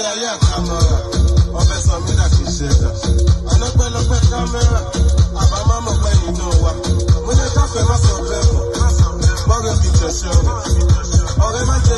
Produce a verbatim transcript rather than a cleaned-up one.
ayé àkàmọ́ra, ọbẹ̀ sọ mí láti ṣẹ̀dá. Ọlọ́pẹ́lọpẹ́ kámẹ́rà, àbámọ́ mọ̀ pé nínú wa. Mo ní káfẹ́ má sọ bẹ́ẹ̀ mọ̀, mọ́rẹ́ fi tẹ̀sán rẹ̀. Ọ̀rẹ́ má